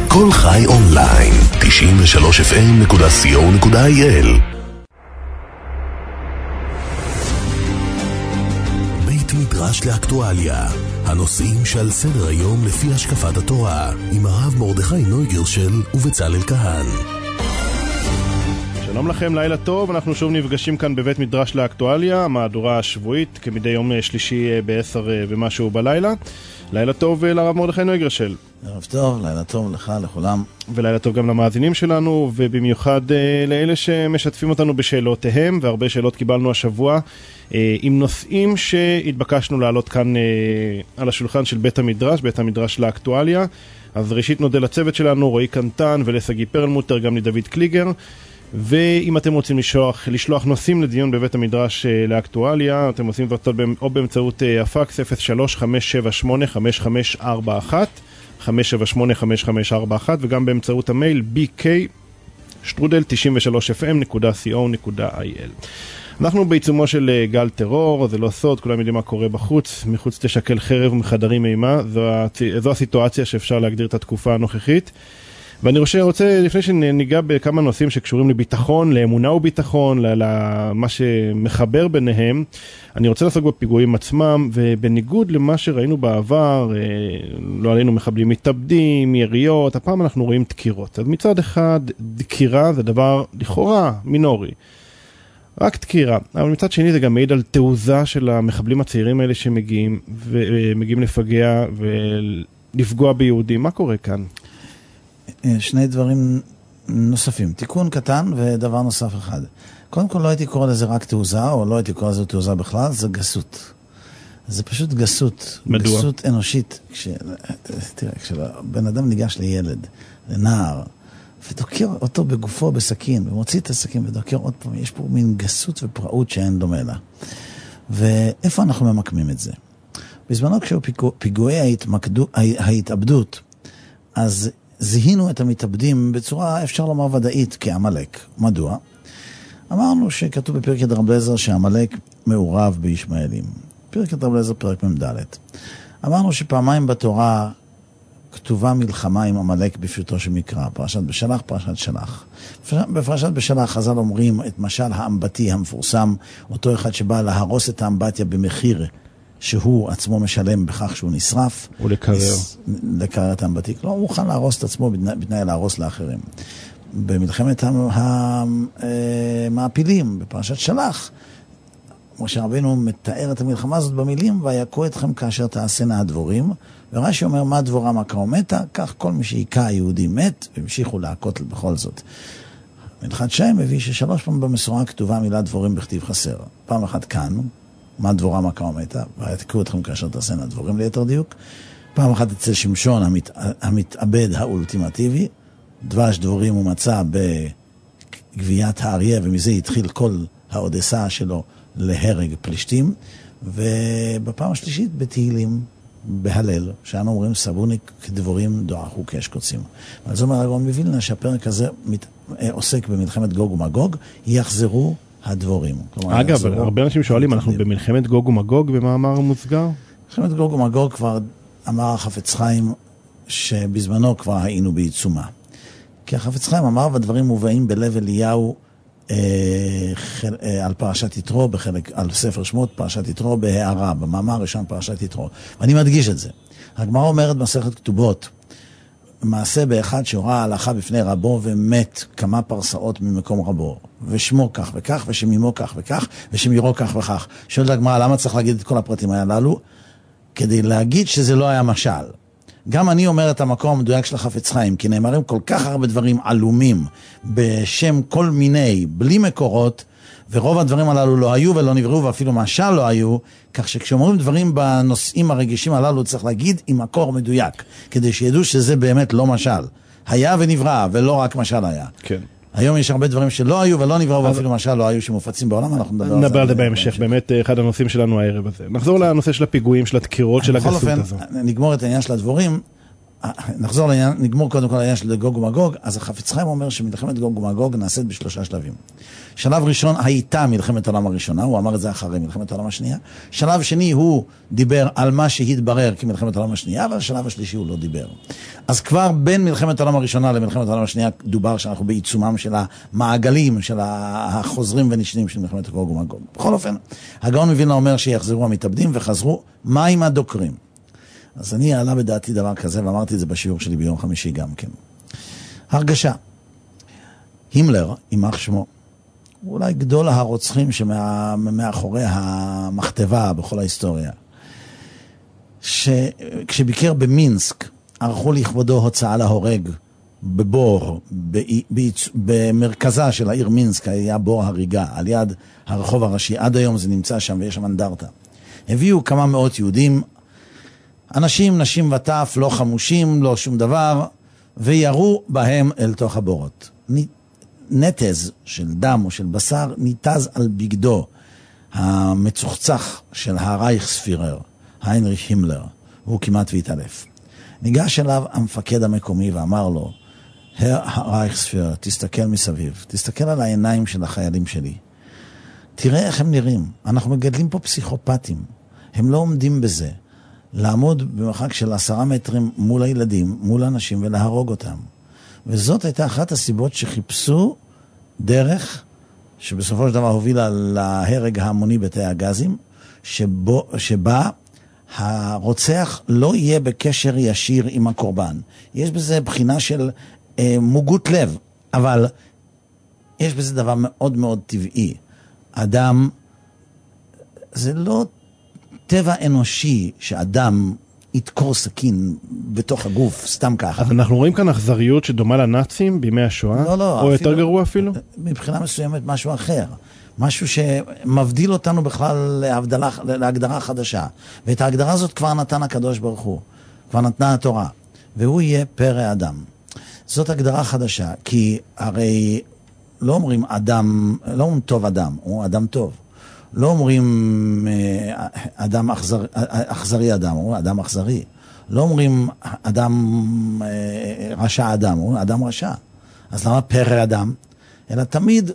כל חי אונליין, 93fm.co.il. בית מדרש לאקטואליה, הנושאים שעל סדר היום לפי השקפת התורה, עם הרב מרדכי נויגרשל ובצלאל כהן. שלום לכם, לילה טוב, אנחנו שוב נפגשים כאן בבית מדרש לאקטואליה, המהדורה השבועית, כמדי יום שלישי ב-10 ומשהו בלילה. לילה טוב לרב מרדכי נויגרשל. ערב טוב, לילה טוב לך, לכולם. ולילה טוב גם למאזינים שלנו, ובמיוחד לאלה שמשתפים אותנו בשאלותיהם, והרבה שאלות קיבלנו השבוע, עם נושאים שהתבקשנו להעלות כאן על השולחן של בית המדרש, בית המדרש לאקטואליה. אז ראשית נודה לצוות שלנו, רועי קנטן ולסגי פרלמוטר, גם לדוד קליגר. ואם אתם רוצים לשלוח נושאים לדיון בבית המדרש לאקטואליה, אתם עושים זאת או באמצעות הפקס 03-578-5541, 578-5541, וגם באמצעות המייל bk@93fm.co.il. אנחנו בעיצומו של גל טרור, זה לא סוד, כולם יודעים מה קורה בחוץ, מחוץ תשקל חרב ומחדרים אימה, זו הסיטואציה שאפשר להגדיר את התקופה הנוכחית. ואני רוצה, לפני שניגע בכמה נושאים שקשורים לביטחון, לאמונה וביטחון, למה שמחבר ביניהם, אני רוצה לעסוק בפיגועים עצמם, ובניגוד למה שראינו בעבר, לא עלינו מחבלים מתאבדים, יריות, הפעם אנחנו רואים דקירות. אז מצד אחד, דקירה זה דבר לכאורה מינורי. רק דקירה, אבל מצד שני זה גם מעיד על תעוזה של המחבלים הצעירים האלה שמגיעים, ומגיעים לפגע ולפגוע ביהודים. מה קורה כאן? שני דברים נוספים, תיקון קטן ודבר נוסף אחד. קודם כל לא הייתי קורא לזה רק תעוזה, או לא הייתי קורא לזה תעוזה בכלל, זה גסות. זה פשוט גסות. מדוע? גסות אנושית. תראה, כשבן אדם ניגש לילד, לנער, ודוקר אותו בגופו בסכין, ומוציא את הסכין ודוקר עוד פעם, יש פה מין גסות ופרעות שאין דומה לה. ואיפה אנחנו ממקמים את זה? בזמנו כשהוא פיגועי ההתאבדות, אז זיהינו את המתאבדים בצורה, אפשר לומר, ודאית כעמלק. מדוע? אמרנו שכתוב בפרק רבי אליעזר שעמלק מעורב בישמעאלים. פרק רבי אליעזר, פרק מ"ד. אמרנו שפעמיים בתורה כתובה מלחמה עם עמלק בפשוטו של מקרא, פרשת בשלח, פרשת שלח. בפרשת בשלח חז"ל אומרים את משל האמבטי המפורסם, אותו אחד שבא להרוס את האמבטיה במחיר שהוא עצמו משלם בכך שהוא נשרף. לקרר את האמבטיק. לא, הוא מוכן להרוס את עצמו בתנאי להרוס לאחרים. במלחמת המעפילים, בפרשת שלח, משה רבינו מתאר את המלחמה הזאת במילים, ויכו אתכם כאשר תעשינה הדבורים, ורש"י אומר, מה דבורה מכה ומתה, כך כל מי שהיכה היהודי מת, והמשיכו להכות בכל זאת. מנחת שם מביא ששלוש פעמים במסורה כתובה מילה דבורים בכתיב חסר. פעם אחת כאן, מה דבורה מכה ומתה, ויתקעו אתכם כאשר תעשינה הדבורים ליתר דיוק. פעם אחת אצל שמשון המתאבד האולטימטיבי, דבש דבורים הוא מצא בגביית האריה, ומזה התחיל כל האודסה שלו להרג פלישתים. ובפעם השלישית בתהילים, בהלל, שאנו אומרים סבוני כדבורים דועכו כאשקוצים. אבל זאת אומרת, הגאון מווילנה שהפרק הזה עוסק במלחמת גוג ומגוג, יחזרו הדבורים. אגב, הרבה אנשים שואלים, אנחנו במלחמת גוג ומגוג במאמר מוסגר? מלחמת גוג ומגוג כבר אמר החפץ חיים שבזמנו כבר היינו בעיצומה. כי החפץ חיים אמר, והדברים מובאים בלב אליהו על פרשת יתרו, על ספר שמות פרשת יתרו בהערה, במאמר ראשון פרשת יתרו. ואני מדגיש את זה. הגמרא אומרת במסכת כתובות, מעשה באחד שהורה הלכה בפני רבו ומת כמה פרסאות ממקום רבו, ושמו כך וכך, ושמימו כך וכך, ושמירו כך וכך. שואלת הגמרא, למה צריך להגיד את כל הפרטים הללו? כדי להגיד שזה לא היה משל. גם אני אומר את המקום המדויק של החפץ חיים, כי נאמרים כל כך הרבה דברים עלומים, בשם כל מיני, בלי מקורות, ורוב הדברים הללו לא היו ולא נבראו, ואפילו משל לא היו, כך שכשאומרים דברים בנושאים הרגישים הללו, צריך להגיד עם מקור מדויק, כדי שידעו שזה באמת לא משל. היה ונברא, ולא רק משל היה. כן. היום יש הרבה דברים שלא היו ולא נבראו, ואפילו משל לא היו שמופצים בעולם, אנחנו נדבר על זה בהמשך, באמת אחד הנושאים שלנו הערב הזה. נחזור לנושא של הפיגועים, של הדקירות, של הגסות הזו. נגמור את העניין של הדבורים. נחזור לעניין, נגמור קודם כל העניין של גוג ומגוג, אז החפץ חיים אומר שמלחמת גוג ומגוג נעשית בשלושה שלבים. שלב ראשון הייתה מלחמת העולם הראשונה, הוא אמר את זה אחרי מלחמת העולם השנייה. שלב שני הוא דיבר על מה שהתברר כמלחמת העולם השנייה, אבל השלב השלישי הוא לא דיבר. אז כבר בין מלחמת העולם הראשונה למלחמת העולם השנייה דובר שאנחנו בעיצומם של המעגלים, של החוזרים ונשנים של מלחמת גוג ומגוג. בכל אופן, הגאון מווילנה אומר שיחזרו המתאבדים וחזרו, מה עם הדוקרים? אז אני עלה בדעתי דבר כזה, ואמרתי את זה בשיעור שלי ביום חמישי גם כן. הרגשה. הימלר, יימח שמו, הוא אולי גדול הרוצחים שמאחורי המכתבה בכל ההיסטוריה. כשביקר במינסק, ערכו לכבודו הוצאה להורג בבור, במרכזה של העיר מינסק, היה בור הריגה, על יד הרחוב הראשי. עד היום זה נמצא שם ויש שם אנדרטה. הביאו כמה מאות יהודים, אנשים, נשים וטף, לא חמושים, לא שום דבר, וירו בהם אל תוך הבורות. נטז של דם או של בשר ניתז על בגדו המצוחצח של הרייכספירר, היינריך הימלר, הוא כמעט והתעלף. ניגש אליו המפקד המקומי ואמר לו, הרייכספירר, תסתכל מסביב, תסתכל על העיניים של החיילים שלי. תראה איך הם נראים, אנחנו מגדלים פה פסיכופטים, הם לא עומדים בזה. לעמוד במרחק של 10 מטרים מול הילדים, מול האנשים ולהרוג אותם. וזאת הייתה אחת הסיבות שחיפשו דרך שבסופו של דבר הובילה להרג ההמוני בתאי הגזים, שבה הרוצח לא יהיה בקשר ישיר עם הקורבן. יש בזה בחינה של מוגות לב, אבל יש בזה דבר מאוד מאוד טבעי. אדם, זה לא טבע אנושי שאדם יתקור סכין בתוך הגוף, סתם ככה. אז אנחנו רואים כאן אכזריות שדומה לנאצים בימי השואה? לא, לא. או יותר גרוע אפילו? מבחינה מסוימת משהו אחר. משהו שמבדיל אותנו בכלל להגדרה חדשה. ואת ההגדרה הזאת כבר נתן הקדוש ברוך הוא. כבר נתנה התורה. והוא יהיה פרא אדם. זאת הגדרה חדשה, כי הרי לא אומרים אדם, לא אומרים טוב אדם, הוא אדם טוב. לא אומרים אדם אכזרי אדם, הוא אדם אכזרי. לא אומרים אדם רשע אדם, הוא אדם רשע. אז למה פרא אדם? אלא תמיד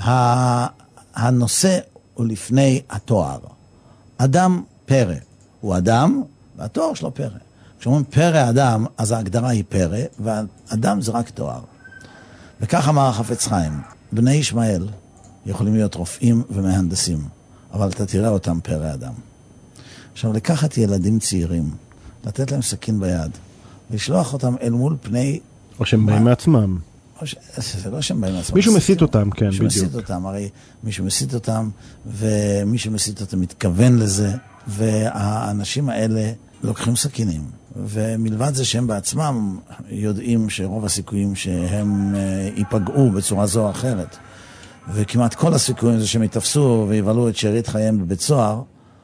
הנושא הוא לפני התואר. אדם פרא. הוא אדם והתואר שלו פרא. כשאומרים פרא אדם, אז ההגדרה היא פרא, והאדם זה רק תואר. וכך אמר החפץ חיים, בני ישמעאל יכולים להיות רופאים ומהנדסים. אבל אתה תראה אותם פרא אדם. עכשיו, לקחת ילדים צעירים, לתת להם סכין ביד, ולשלוח אותם אל מול פני... או שהם באים מעצמם. זה לא שהם באים מעצמם. מישהו מסית אותם, כן, בדיוק. מישהו מסית אותם, הרי מישהו מסית אותם, ומי שמסית אותם מתכוון לזה, והאנשים האלה לוקחים סכינים. ומלבד זה שהם בעצמם יודעים שרוב הסיכויים שהם ייפגעו בצורה זו או אחרת, וכמעט כל הסיכויים זה שהם יתפסו ויבלו את שארית חייהם בבית סוהר,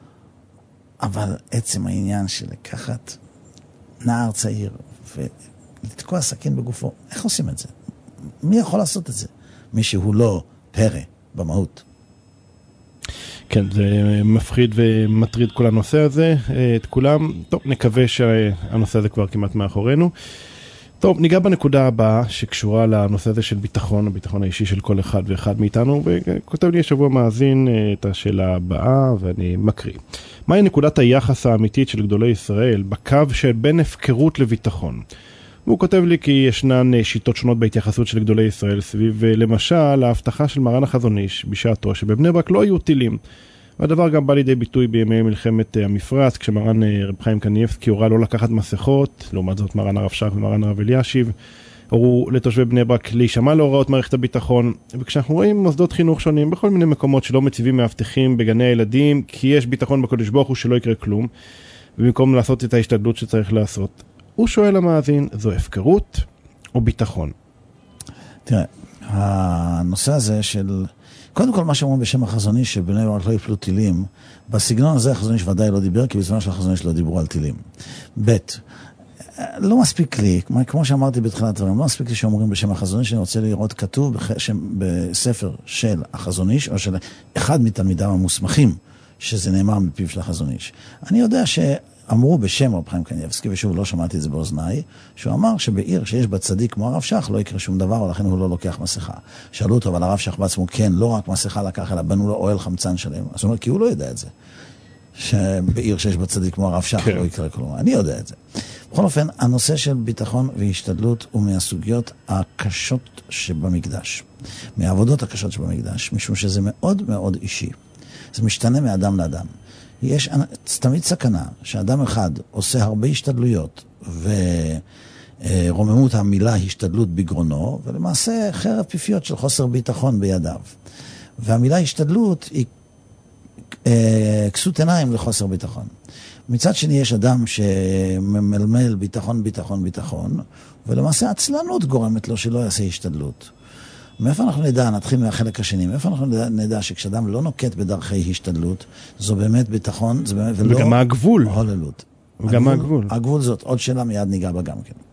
אבל עצם העניין של לקחת נער צעיר ולתקוע סכין בגופו, איך עושים את זה? מי יכול לעשות את זה? מי שהוא לא פרא במהות. כן, זה מפחיד ומטריד כל הנושא הזה, את כולם. טוב, נקווה שהנושא הזה כבר כמעט מאחורינו. טוב, ניגע בנקודה הבאה שקשורה לנושא הזה של ביטחון, הביטחון האישי של כל אחד ואחד מאיתנו, וכותב לי השבוע מאזין את השאלה הבאה, ואני מקריא. מהי נקודת היחס האמיתית של גדולי ישראל בקו שבין הפקרות לביטחון? והוא כותב לי כי ישנן שיטות שונות בהתייחסות של גדולי ישראל סביב, למשל, ההבטחה של מרן החזון איש בשעתו, שבבני ברק לא היו טילים. והדבר גם בא לידי ביטוי בימי מלחמת המפרץ, כשמרן רב חיים קניבסקי הורה לא לקחת מסכות, לעומת זאת מרן הרב שך ומרן הרב אלישיב, הורו לתושבי בני ברק להישמע להוראות מערכת הביטחון, וכשאנחנו רואים מוסדות חינוך שונים בכל מיני מקומות שלא מציבים מאבטחים בגני הילדים, כי יש ביטחון בקדוש ברוך הוא שלא יקרה כלום, ובמקום לעשות את ההשתדלות שצריך לעשות. הוא שואל המאזין, זו הפקרות או ביטחון? תראה, הנושא הזה של... קודם כל מה שאומרים בשם החזון איש שבני ברק לא יפלו טילים, בסגנון הזה החזון איש ודאי לא דיבר, כי בזמן של החזון איש לא דיברו על טילים. ב' לא מספיק לי, כמו שאמרתי בתחילת דברים, לא מספיק לי שאומרים בשם החזון איש, שאני רוצה לראות כתוב בספר של החזון איש, או של אחד מתלמידיו המוסמכים, שזה נאמר מפיו של החזון איש. אני יודע אמרו בשם רב חיים קניבסקי, ושוב לא שמעתי את זה באוזניי, שהוא אמר שבעיר שיש בה צדיק כמו הרב שך לא יקרה שום דבר, ולכן הוא לא לוקח מסכה. שאלו אותו, אבל הרב שך בעצמו כן, לא רק מסכה לקח, אלא בנו לו אוהל חמצן שלם. אז הוא אומר, כי הוא לא יודע את זה. שבעיר שיש בה צדיק כמו הרב שך לא יקרה כלום. אני יודע את זה. בכל אופן, הנושא של ביטחון והשתדלות הוא מהסוגיות הקשות שבמקדש. מהעבודות הקשות שבמקדש, משום שזה מאוד מאוד אישי. זה משתנה מאדם לאדם. יש תמיד סכנה שאדם אחד עושה הרבה השתדלויות ורוממות המילה השתדלות בגרונו, ולמעשה חרב פיפיות של חוסר ביטחון בידיו. והמילה השתדלות היא כסות עיניים לחוסר ביטחון. מצד שני יש אדם שממלמל ביטחון, ביטחון, ביטחון, ולמעשה עצלנות גורמת לו שלא יעשה השתדלות. מאיפה אנחנו נדע, נתחיל מהחלק השני, מאיפה אנחנו נדע שכשאדם לא נוקט בדרכי השתדלות, זו באמת ביטחון, זה באמת, ולא... וגם מה הגבול? הוללות. וגם מה הגבול? הגבול זאת עוד שאלה, מיד ניגע בה גם כן.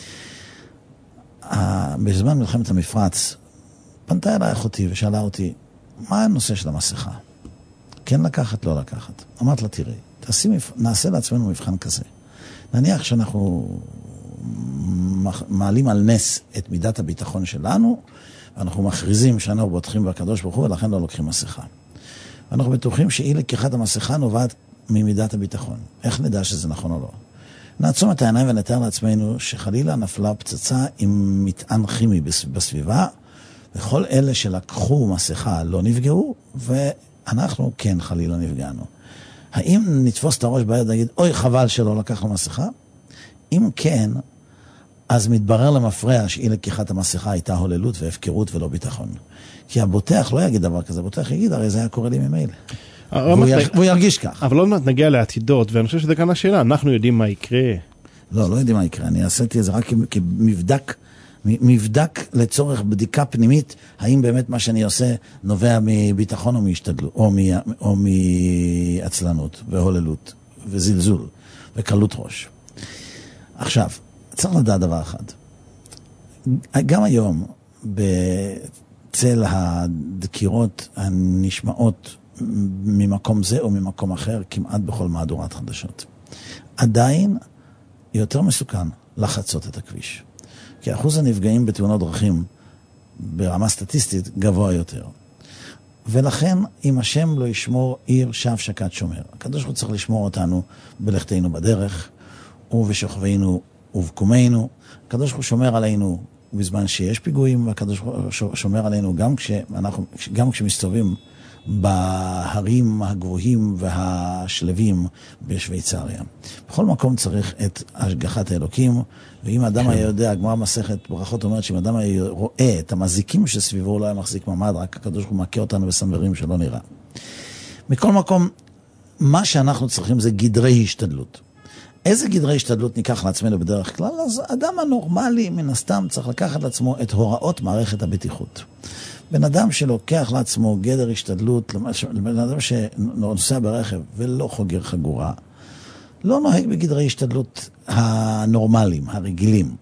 בזמן מלחמת המפרץ, פנתה אליי אחותי ושאלה אותי, מה הנושא של המסכה? כן לקחת, לא לקחת. אמרת לה, תראי, נעשה לעצמנו מבחן כזה. נניח שאנחנו מעלים על נס את מידת הביטחון שלנו, ואנחנו מכריזים שאנחנו בוטחים בקדוש ברוך הוא, ולכן לא לוקחים מסכה. ואנחנו בטוחים שאי לקיחת המסכה נובעת ממידת הביטחון. איך נדע שזה נכון או לא? נעצום את העיניים ונתאר לעצמנו שחלילה נפלה פצצה עם מטען כימי בסביבה, וכל אלה שלקחו מסכה לא נפגעו, ואנחנו כן חלילה נפגענו. האם נתפוס את הראש ביד ונגיד, אוי חבל שלא לקחנו מסכה? אם כן, אז מתברר למפרע שאי לקיחת המסכה הייתה הוללות והפקרות ולא ביטחון. כי הבוטח לא יגיד דבר כזה, הבוטח יגיד, הרי זה היה קורה לי ממילא. והוא ירגיש כך. אבל לא נגיע לעתידות, ואני חושב שזה כאן השאלה, אנחנו יודעים מה יקרה. לא יודעים מה יקרה, אני עשיתי את זה רק כמבדק לצורך בדיקה פנימית, האם באמת מה שאני עושה נובע מביטחון או מהשתדלות, או מעצלנות והוללות וזלזול וקלות ראש. עכשיו, צריך לדעת דבר אחד. גם היום, בצל הדקירות הנשמעות ממקום זה או ממקום אחר, כמעט בכל מהדורת חדשות, עדיין יותר מסוכן לחצות את הכביש. כי אחוז הנפגעים בתאונות דרכים ברמה סטטיסטית גבוה יותר. ולכן, אם השם לא ישמור עיר שב שקד שומר. הקדוש ברוך הוא צריך לשמור אותנו בלכתנו בדרך, ובשוכבנו ובקומנו. הקדוש ברוך הוא שומר עלינו בזמן שיש פיגועים, והקדוש ברוך הוא שומר עלינו גם כשמסתובבים בהרים הגבוהים והשלבים בשוויצריה. בכל מקום צריך את השגחת האלוקים, ואם אדם היה יודע, הגמרא מסכת ברכות אומרת שאם אדם היה רואה את המזיקים שסביבו, הוא לא היה מחזיק ממד, רק הקדוש ברוך הוא מכה אותנו בסנוורים שלא נראה. מכל מקום, מה שאנחנו צריכים זה גדרי השתדלות. איזה גדרי השתדלות ניקח לעצמנו בדרך כלל? אז אדם הנורמלי מן הסתם צריך לקחת לעצמו את הוראות מערכת הבטיחות. בן אדם שלוקח לעצמו גדר השתדלות, בן אדם שנוסע ברכב ולא חוגר חגורה, לא נוהג בגדרי השתדלות הנורמליים, הרגילים.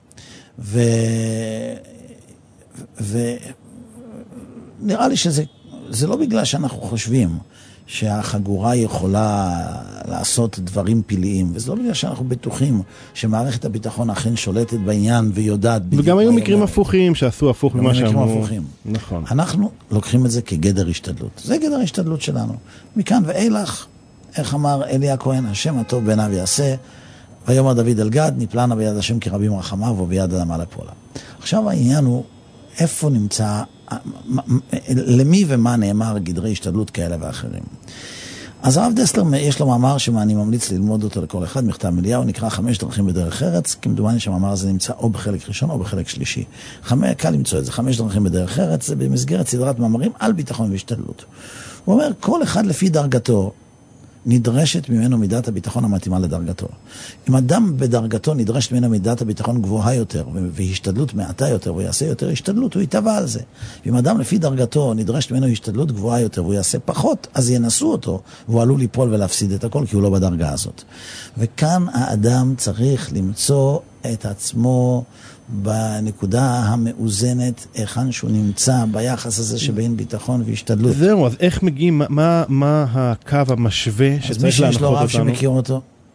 ונראה לי שזה לא בגלל שאנחנו חושבים שהחגורה יכולה לעשות דברים פיליים, וזה לא בגלל שאנחנו בטוחים שמערכת הביטחון אכן שולטת בעניין ויודעת... וגם היו מקרים הפוכים שעשו הפוך ממה שאמרו. נכון. אנחנו לוקחים את זה כגדר השתדלות. זה גדר השתדלות שלנו. מכאן ואילך, איך אמר אלי הכהן, השם הטוב בעיניו יעשה, ויאמר דוד אל גד, נפלנה ביד השם כרבים רחמיו וביד אדם על הפעולה. עכשיו העניין הוא, איפה נמצא... למי ומה נאמר גדרי השתדלות כאלה ואחרים. אז הרב דסלר יש לו מאמר שאני ממליץ ללמוד אותו לכל אחד, מכתב אליהו, נקרא 5 דרכים בדרך ארץ, כמדומני שהמאמר הזה נמצא או בחלק ראשון או בחלק שלישי. קל למצוא את זה, 5 דרכים בדרך ארץ, זה במסגרת סדרת מאמרים על ביטחון והשתדלות. הוא אומר, כל אחד לפי דרגתו נדרשת ממנו מידת הביטחון המתאימה לדרגתו. אם אדם בדרגתו נדרשת ממנו מידת הביטחון גבוהה יותר, והשתדלות מעטה יותר, והוא יעשה יותר השתדלות, הוא יתבע על זה. אם אדם לפי דרגתו נדרשת ממנו השתדלות גבוהה יותר, והוא יעשה פחות, אז ינסו אותו, והוא עלול ליפול ולהפסיד את הכל, כי הוא לא בדרגה הזאת. וכאן האדם צריך למצוא את עצמו בנקודה המאוזנת, היכן שהוא נמצא ביחס הזה שבין ביטחון והשתדלות. זהו, אז איך מגיעים, מה הקו המשווה שצריך להנחות אותנו? אז מי שיש לו רב שמכיר אותו,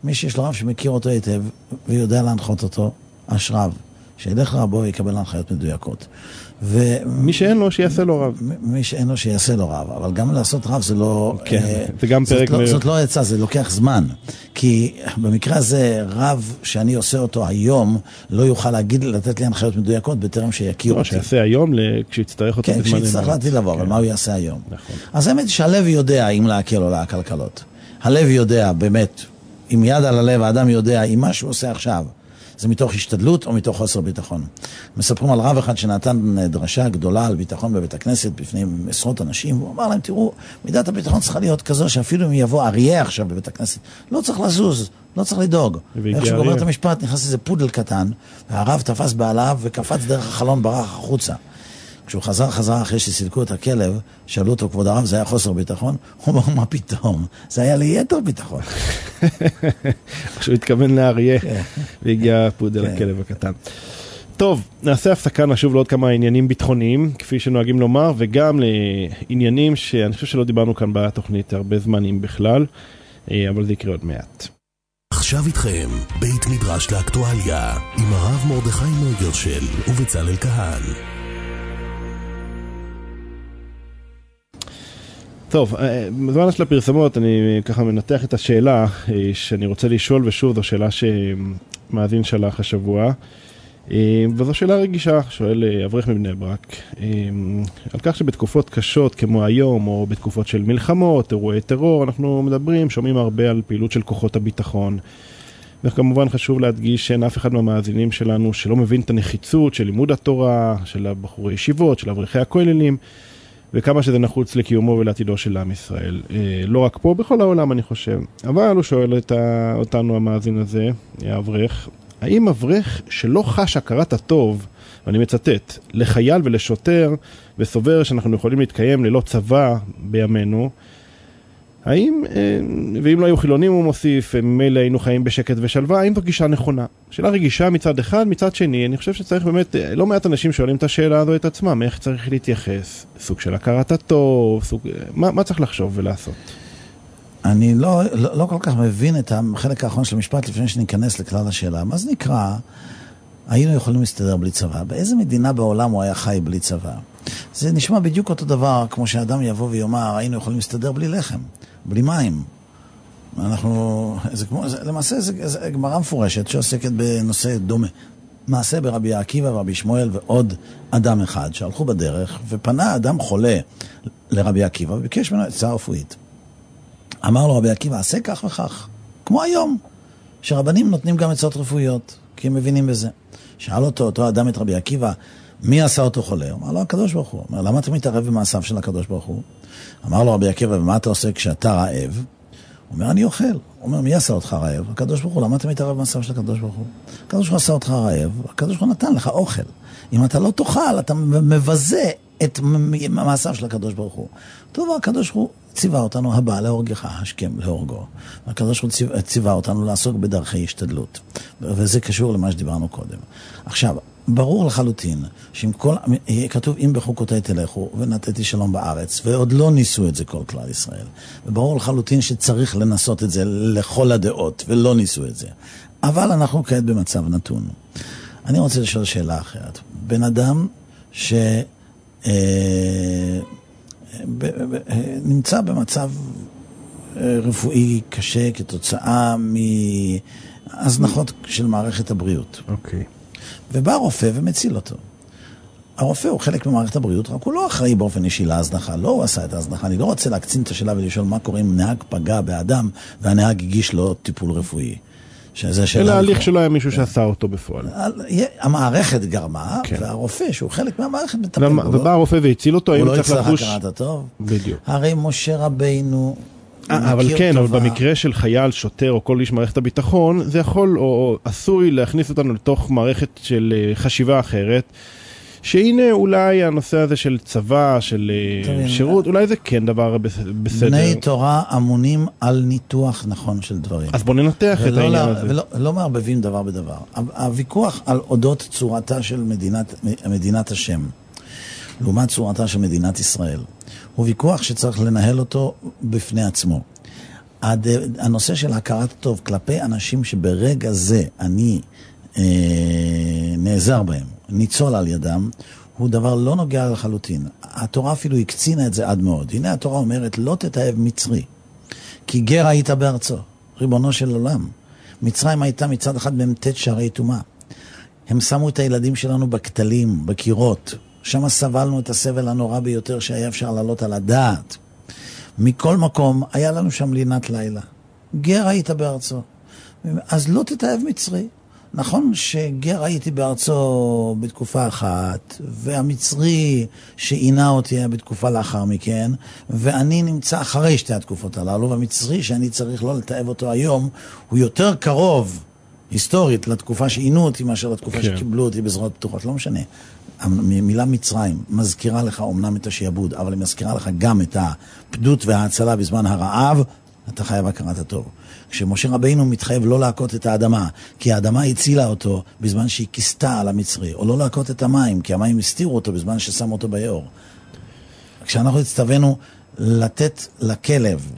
מי שיש לו רב שמכיר אותו היטב ויודע להנחות אותו, אשריו, שילך לרבו ויקבל הנחיות מדויקות. מי שאין לו, שיעשה לו רב. מי שאין לו, שיעשה לו רב. אבל גם לעשות רב זה לא... כן, זה גם פרק... זאת לא עצה, זה לוקח זמן. כי במקרה הזה, רב שאני עושה אותו היום, לא יוכל לתת לי הנחיות מדויקות בטרם שיכיר אותי. שיעשה היום, כשיצטרך אותו בזמן... כן, כשיצטרך להטיל לבוא, אבל מה הוא יעשה היום? אז האמת שהלב יודע אם להקל או להקלקלות. הלב יודע, באמת, עם יד על הלב, האדם יודע אם מה שהוא עושה עכשיו, זה מתוך השתדלות או מתוך חוסר ביטחון. מספרים על רב אחד שנתן דרשה גדולה על ביטחון בבית הכנסת בפני עשרות אנשים, הוא אמר להם, תראו, מידת הביטחון צריכה להיות כזו שאפילו אם יבוא אריה עכשיו בבית הכנסת, לא צריך לזוז, לא צריך לדאוג. איך שהוא גומר את המשפט, נכנס איזה פודל קטן, והרב תפס בעליו וקפץ דרך החלון, ברח החוצה. כשהוא חזר אחרי שסילקו את הכלב, שאלו אותו, כבוד הרב, זה היה חוסר ביטחון? הוא אומר, מה פתאום? זה היה ליתר ביטחון. כשהוא התכוון לאריה, והגיע פודל הכלב הקטן. טוב, נעשה הפסקה, נשוב לעוד כמה עניינים ביטחוניים, כפי שנוהגים לומר, וגם לעניינים שאני חושב שלא דיברנו כאן בתוכנית הרבה זמנים בכלל, אבל זה יקרה עוד מעט. עכשיו איתכם, בית מדרש לאקטואליה, עם הרב מרדכי נויגרשל ובצלאל כהן. טוב, בזמן של הפרסמות אני ככה מנתח את השאלה שאני רוצה לשאול, ושוב זו שאלה שמאזין שלח השבוע, וזו שאלה רגישה, שואל אברך מבני ברק, על כך שבתקופות קשות כמו היום, או בתקופות של מלחמות, אירועי טרור, אנחנו מדברים, שומעים הרבה על פעילות של כוחות הביטחון, וכמובן חשוב להדגיש שאין אף אחד מהמאזינים שלנו שלא מבין את הנחיצות של לימוד התורה, של הבחורי ישיבות, של אברכי הכוללים, וכמה שזה נחוץ לקיומו ולעתידו של עם ישראל. לא רק פה, בכל העולם אני חושב. אבל הוא שואל אותנו המאזין הזה, האברך, האם אברך שלא חש הכרת הטוב, ואני מצטט, לחייל ולשוטר, וסובר שאנחנו יכולים להתקיים ללא צבא בימינו, האם, ואם לא היו חילונים הוא מוסיף, ממילא היינו חיים בשקט ושלווה, האם זו גישה נכונה? שאלה רגישה מצד אחד, מצד שני, אני חושב שצריך באמת, לא מעט אנשים שואלים את השאלה הזו את עצמם, איך צריך להתייחס? סוג של הכרת הטוב, מה צריך לחשוב ולעשות? אני לא כל כך מבין את החלק האחרון של המשפט לפני שניכנס לכלל השאלה. מה זה נקרא, היינו יכולים להסתדר בלי צבא? באיזה מדינה בעולם הוא היה חי בלי צבא? זה נשמע בדיוק אותו דבר, כמו שאדם יבוא ויאמר, היינו יכולים להסתדר בלי לחם, בלי מים. למעשה זה גמרא מפורשת שעוסקת בנושא דומה. מעשה ברבי עקיבא ורבי שמואל ועוד אדם אחד שהלכו בדרך, ופנה אדם חולה לרבי עקיבא וביקש ממנו עצה רפואית. אמר לו רבי עקיבא, עשה כך וכך, כמו היום, שרבנים נותנים גם עצות רפואיות, כי הם מבינים בזה. שאל אותו אדם את רבי עקיבא, מי עשה אותו חולה? אמר לו, הקדוש ברוך הוא. אמר, למה אתה מתערב במעשיו של הקדוש ברוך הוא? אמר לו רבי עקיבא, ומה אתה עושה כשאתה רעב? הוא אומר, אני אוכל. הוא אומר, מי עשה אותך רעב? הקדוש ברוך הוא. למה אתה מתערב במעשיו של הקדוש ברוך הוא? הקדוש ברוך הוא עשה אותך רעב, הקדוש ברוך הוא נתן לך אוכל. אם אתה לא תאכל, אתה מבזה את מעשיו של הקדוש ברוך הוא. טוב, הקדוש ברוך הוא ציווה אותנו, הבא להורגך, השכם להורגו. הקדוש ברוך הוא ציווה אותנו לעסוק בדרכי השתדלות. וזה קשור למה שדיברנו קודם. עכשיו, ברור לחלוטין, כתוב אם בחוקותיי תלכו ונתתי שלום בארץ, ועוד לא ניסו את זה כל כלל ישראל. וברור לחלוטין שצריך לנסות את זה לכל הדעות, ולא ניסו את זה. אבל אנחנו כעת במצב נתון. אני רוצה לשאול שאלה אחרת. בן אדם נמצא במצב רפואי קשה כתוצאה מהזנחות של מערכת הבריאות. אוקיי. ובא רופא ומציל אותו. הרופא הוא חלק ממערכת הבריאות, רק הוא לא אחראי באופן אישי להזנחה, לא הוא עשה את ההזנחה. אני לא רוצה להקצין את השאלה ולשאול מה קורה אם נהג פגע באדם והנהג הגיש לו טיפול רפואי. אלא ההליך שלו היה מישהו שעשה אותו בפועל. המערכת גרמה, והרופא שהוא חלק מהמערכת מטפל בו. ובא הרופא והציל אותו, הוא לא יצטרך הכרת הטוב. בדיוק. הרי משה רבינו... אבל כן, אבל במקרה של חייל, שוטר או כל איש מערכת הביטחון, זה יכול או עשוי להכניס אותנו לתוך מערכת של חשיבה אחרת, שהנה אולי הנושא הזה של צבא, של שירות, אולי זה כן דבר בסדר. בני תורה אמונים על ניתוח נכון של דברים. אז בוא ננתח את העניין הזה. ולא מערבבים דבר בדבר. הוויכוח על אודות צורתה של מדינת השם, לעומת צורתה של מדינת ישראל, הוא ויכוח שצריך לנהל אותו בפני עצמו. הנושא של הכרת הטוב כלפי אנשים שברגע זה אני נעזר בהם, ניצול על ידם, הוא דבר לא נוגע לחלוטין. התורה אפילו הקצינה את זה עד מאוד. הנה התורה אומרת, לא תתאהב מצרי, כי גר היית בארצו, ריבונו של עולם. מצרים הייתה מצד אחד במתת שערי תומה. הם שמו את הילדים שלנו בכתלים, בקירות. שם סבלנו את הסבל הנורא ביותר שהיה אפשר לעלות על הדעת. מכל מקום היה לנו שם לינת לילה. גר היית בארצו. אז לא תתאהב מצרי. נכון שגר הייתי בארצו בתקופה אחת, והמצרי שעינה אותי היה בתקופה לאחר מכן, ואני נמצא אחרי שתי התקופות הללו, והמצרי שאני צריך לא לתאהב אותו היום, הוא יותר קרוב היסטורית לתקופה שעינו אותי מאשר לתקופה שקיבלו אותי בזרועות פתוחות, לא משנה. המילה מצרים מזכירה לך אומנם את השיעבוד, אבל היא מזכירה לך גם את הפדות וההצלה בזמן הרעב, אתה חייב הכרת הטוב. כשמשה רבינו מתחייב לא להכות את האדמה, כי האדמה הצילה אותו בזמן שהיא כיסתה על המצרי, או לא להכות את המים, כי המים הסתירו אותו בזמן ששם אותו ביאור. כשאנחנו הצטווינו לתת לכלב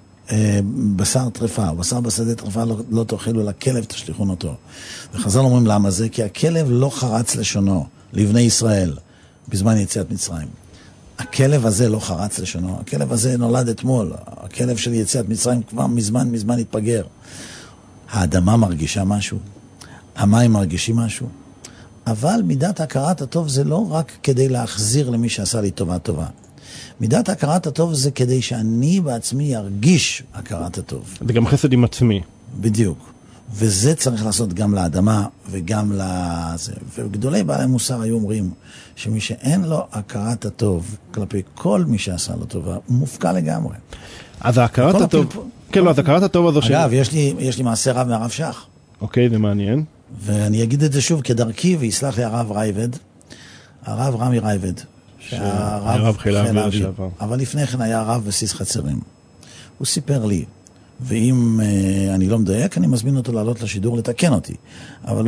בשר טרפה, בשר בשדה טרפה לא תאכלו, לכלב תשליכון אותו. וחז"ל אומרים למה זה? כי הכלב לא חרץ לשונו לבני ישראל בזמן יציאת מצרים. הכלב הזה לא חרץ לשונו, הכלב הזה נולד אתמול, הכלב של יציאת מצרים כבר מזמן התפגר. האדמה מרגישה משהו, המים מרגישים משהו, אבל מידת הכרת הטוב זה לא רק כדי להחזיר למי שעשה לי טובה. מידת הכרת הטוב זה כדי שאני בעצמי ארגיש הכרת הטוב. זה גם חסד עם עצמי. בדיוק. וזה צריך לעשות גם לאדמה וגם לזה. וגדולי בעלי מוסר היו אומרים שמי שאין לו הכרת הטוב כלפי כל מי שעשה לו טובה, הוא מופקע לגמרי. אז ההכרת הטוב... כן, לא, אז הכרת הטוב הזו של... אגב, יש לי מעשה רב מהרב שך. אוקיי, זה מעניין. ואני אגיד את זה שוב כדרכי, ויסלח לי הרב רייבד, הרב רמי רייבד, הרב חיל האוויר לשעבר. אבל לפני כן היה רב בסיס חצרים. הוא סיפר לי, ואם אני לא מדייק, אני מזמין אותו לעלות לשידור לתקן אותי. אבל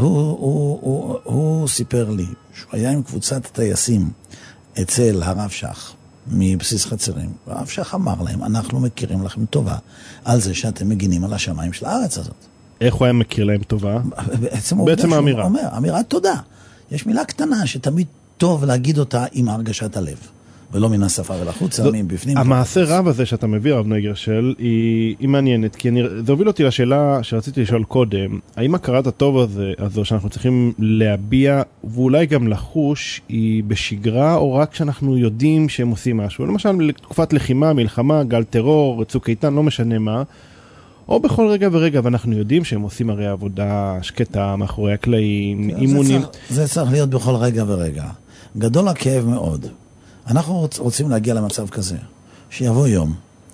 הוא סיפר לי שהוא היה עם קבוצת טייסים אצל הרב שך מבסיס חצרים. והרב שך אמר להם, אנחנו מכירים לכם טובה על זה שאתם מגינים על השמיים של הארץ הזאת. איך הוא היה מכיר להם טובה? בעצם האמירה. הוא אומר, אמירת תודה. יש מילה קטנה שתמיד טוב להגיד אותה עם הרגשת הלב. ולא מן השפה ולחוץ, אלא מבפנים. המעשה רב הזה שאתה מביא, רב נוי גרשל, היא מעניינת, כי זה הוביל אותי לשאלה שרציתי לשאול קודם, האם הכרת הטוב הזו שאנחנו צריכים להביע, ואולי גם לחוש, היא בשגרה, או רק שאנחנו יודעים שהם עושים משהו? למשל, לתקופת לחימה, מלחמה, גל טרור, צוק איתן, לא משנה מה, או בכל רגע ורגע, ואנחנו יודעים שהם עושים הרי עבודה שקטה, מאחורי הקלעים, אימונים. זה צריך להיות בכל רגע ורגע. גדול הכאב מאוד. אנחנו רוצים להגיע למצב כזה, שיבוא יום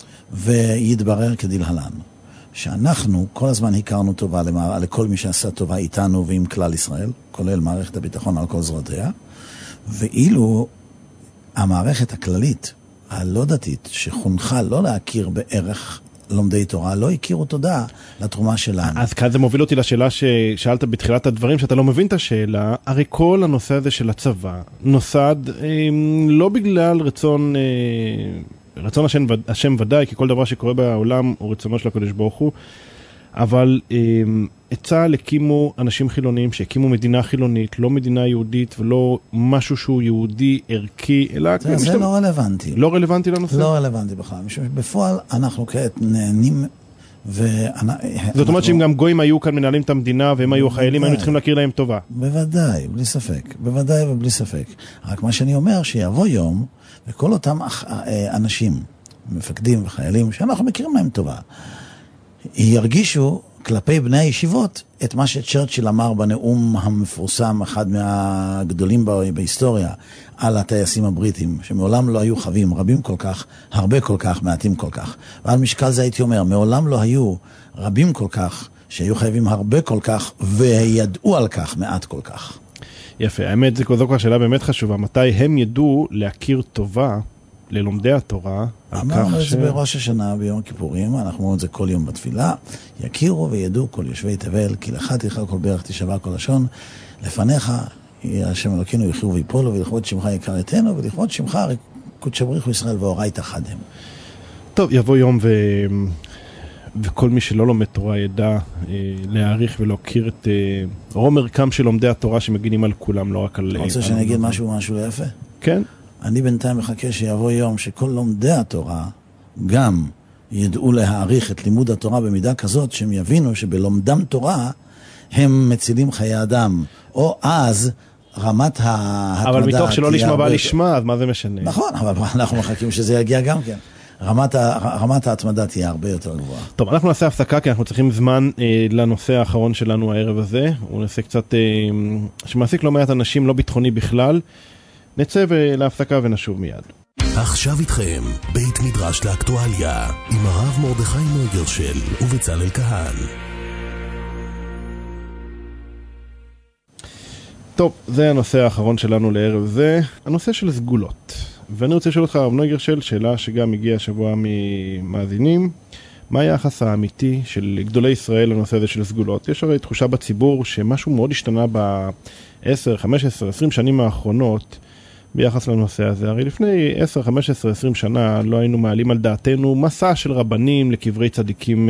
ויתברר כדלהלן, שאנחנו כל הזמן הכרנו טובה לכל מי שעשה טובה איתנו ועם כלל ישראל, כולל מערכת הביטחון על כל זרועותיה, ואילו המערכת הכללית, הלא דתית, שחונכה לא להכיר בערך לומדי תורה, לא הכירו תודה לתרומה שלנו. אז כאן זה מוביל אותי לשאלה ששאלת בתחילת הדברים, שאתה לא מבין את השאלה. הרי כל הנושא הזה של הצבא נוסד לא בגלל רצון השם ודאי, כי כל דבר שקורה בעולם הוא רצונו של הקדוש ברוך הוא, אבל את צה"ל הקימו אנשים חילוניים שהקימו מדינה חילונית, לא מדינה יהודית ולא משהו שהוא יהודי ערכי, אלא... זה לא רלוונטי. לא רלוונטי לנושא? לא רלוונטי בכלל. בפועל אנחנו כעת נהנים זאת אומרת שאם גם גויים היו כאן מנהלים את המדינה והם היו חיילים, היינו צריכים להכיר להם טובה. בוודאי, בלי ספק. בוודאי ובלי ספק. רק מה שאני אומר, שיבוא יום וכל אותם אנשים, מפקדים וחיילים, שאנחנו מכירים להם טובה, ירגישו כלפי בני הישיבות את מה שצ'רצ'יל אמר בנאום המפורסם, אחד מהגדולים בהיסטוריה, על הטייסים הבריטים, שמעולם לא היו חווים רבים כל כך, הרבה כל כך, מעטים כל כך. ועל משקל זה הייתי אומר, מעולם לא היו רבים כל כך, שהיו חייבים הרבה כל כך, וידעו על כך מעט כל כך. יפה, האמת, זו כבר שאלה באמת חשובה. מתי הם ידעו להכיר טובה ללומדי התורה? אמרנו את זה בראש השנה ביום הכיפורים, אנחנו אומרים את זה כל יום בתפילה, יכירו וידעו כל יושבי תבל, כי לך תיכל כל ברך תשבע כל לשון, לפניך השם אלוקינו יחיו ויפולו, ולכבוד שמך יקר אתנו, ולכבוד שמך קודש בריך ישראל ואורייתא חד הם. טוב, יבוא יום וכל מי שלא לומד תורה ידע להעריך ולהוקיר את רום ערכם של לומדי התורה שמגינים על כולם, לא רק על... אתה רוצה שאני אגיד משהו יפה? כן. אני בינתיים מחכה שיבוא יום שכל לומדי התורה גם ידעו להעריך את לימוד התורה במידה כזאת שהם יבינו שבלומדם תורה הם מצילים חיי אדם, או אז רמת ההתמדה... אבל מתוך שלא לשמה בא לשמה, אז מה זה משנה? נכון, אבל אנחנו מחכים שזה יגיע גם כן. רמת ההתמדה תהיה הרבה יותר גבוהה. טוב, אנחנו נעשה הפסקה כי אנחנו צריכים זמן לנושא האחרון שלנו הערב הזה. הוא נושא קצת שמעסיק לא מעט אנשים, לא ביטחוני בכלל. נצא להפסקה ונשוב מיד. עכשיו איתכם בית מדרש לאקטואליה עם הרב מרדכי נויגרשל ובצלאל כהן. טוב, זה הנושא האחרון שלנו לערב זה, הנושא של סגולות. ואני רוצה לשאול אותך, הרב נויגרשל, שאלה שגם הגיעה השבוע ממאזינים, מה היחס האמיתי של גדולי ישראל לנושא הזה של סגולות? יש הרי תחושה בציבור שמשהו מאוד השתנה ב-10, 15, 20 שנים האחרונות ביחס לנושא הזה. הרי לפני 10, 15, 20 שנה לא היינו מעלים על דעתנו מסע של רבנים לקברי צדיקים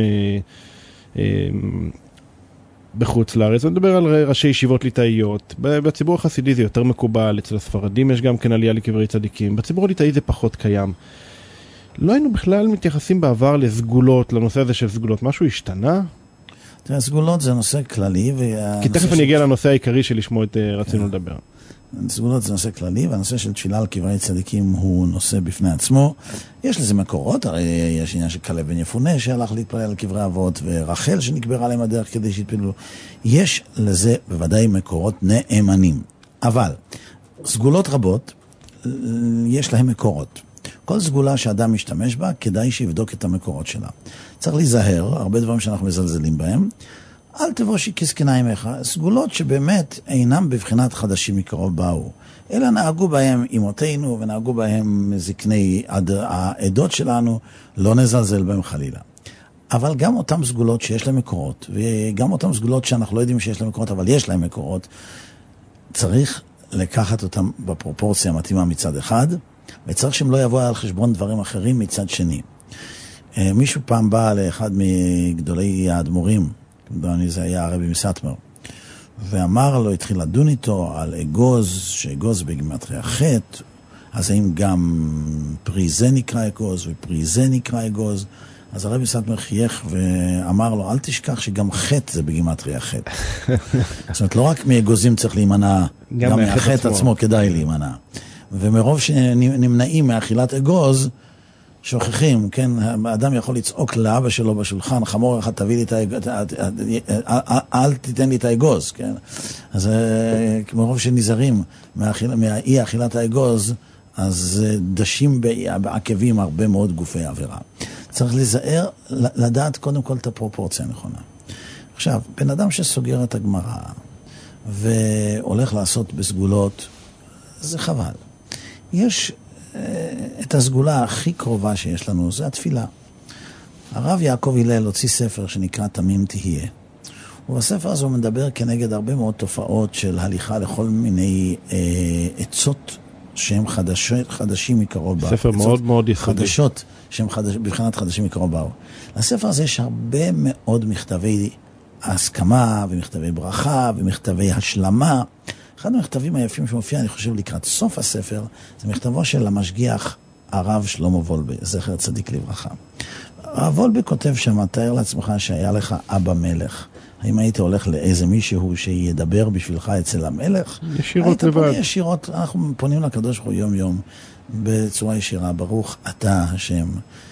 בחוץ לארץ. אני מדבר על ראשי ישיבות ליטאיות. בציבור החסידי זה יותר מקובל, אצל הספרדים יש גם כן עלייה לקברי צדיקים. בציבור הליטאי זה פחות קיים. לא היינו בכלל מתייחסים בעבר לסגולות, לנושא הזה של סגולות. משהו השתנה? תראה, סגולות זה נושא כללי. כי תכף אני אגיע לנושא העיקרי שלשמו רצינו לדבר. סגולות זה נושא כללי, והנושא של תפילה על קברי צדיקים הוא נושא בפני עצמו. יש לזה מקורות, הרי יש עניין של כלב בן יפונה שהלך להתפלל על קברי אבות, ורחל שנקברה עליהם הדרך כדי שיתפללו. יש לזה בוודאי מקורות נאמנים. אבל סגולות רבות, יש להם מקורות. כל סגולה שאדם משתמש בה, כדאי שיבדוק את המקורות שלה. צריך להיזהר, הרבה דברים שאנחנו מזלזלים בהם. אל תבושי כזקנה עמך, סגולות שבאמת אינם בבחינת חדשים מקרוב באו, אלא נהגו בהם אמותינו ונהגו בהם זקני העדות שלנו, לא נזלזל בהם חלילה. אבל גם אותם סגולות שיש להם מקורות, וגם אותם סגולות שאנחנו לא יודעים שיש להם מקורות, אבל יש להם מקורות, צריך לקחת אותם בפרופורציה המתאימה מצד אחד, וצריך שהם לא יבואו על חשבון דברים אחרים מצד שני. מישהו פעם בא לאחד מגדולי האדמו"רים, זה היה הרבי מסטמר, ואמר לו, התחיל לדון איתו על אגוז, שאגוז בגימטריה חטא, אז האם גם פרי זה נקרא אגוז ופרי זה נקרא אגוז? אז הרבי מסטמר חייך ואמר לו, אל תשכח שגם חטא זה בגימטריה חטא. זאת אומרת, לא רק מאגוזים צריך להימנע, גם מהחטא עצמו כדאי להימנע. ומרוב שנמנעים מאכילת אגוז, שוכחים, כן, האדם יכול לצעוק לאבא שלו בשולחן, חמור אחד תביא לי את האגוז, אל תיתן לי את האגוז, כן. אז מרוב שנזהרים מהאי אכילת האגוז, אז דשים בעקבים הרבה מאוד גופי עבירה. צריך להיזהר, לדעת קודם כל את הפרופורציה הנכונה. עכשיו, בן אדם שסוגר את הגמרא, והולך לעשות בסגולות, זה חבל. יש את הסגולה הכי קרובה שיש לנו, זה התפילה. הרב יעקב הלל הוציא ספר שנקרא תמים תהיה. ובספר הזה הוא מדבר כנגד הרבה מאוד תופעות של הליכה לכל מיני עצות שהם חדשים מקרוב באו. ספר מאוד מאוד יסודי. חדשות שהם בבחינת חדשים מקרוב באו. לספר הזה יש הרבה מאוד מכתבי הסכמה ומכתבי ברכה ומכתבי השלמה. אחד המכתבים היפים שמופיע, אני חושב, לקראת סוף הספר, זה מכתבו של המשגיח הרב שלמה וולבה, זכר צדיק לברכה. הרב וולבה כותב שם, תאר לעצמך שהיה לך אבא מלך. האם היית הולך לאיזה מישהו שידבר בשבילך אצל המלך? ישירות לבד. ישירות, אנחנו פונים לקדוש ברוך הוא יום יום, בצורה ישירה, ברוך אתה השם,